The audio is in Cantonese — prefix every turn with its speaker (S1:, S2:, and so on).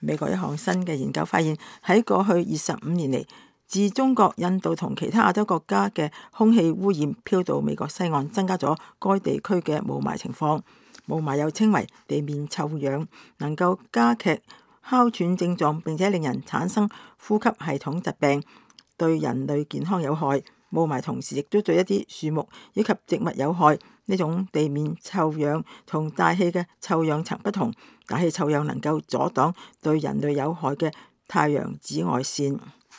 S1: 美國一項新嘅研究發現，喺過去25年嚟，自中國、印度同其他亞洲國家嘅空氣污染飄到美國西岸，增加咗該地區嘅霧霾情況。霧霾又稱為地面臭氧，能夠加劇哮喘症狀，並且令人產生呼吸系統疾病，對人類健康有害。霧霾同時亦都對一啲樹木以及植物有害。呢種地面臭氧同大氣嘅臭氧層不同，大氣臭氧能夠阻擋對人類有害嘅太陽紫外線。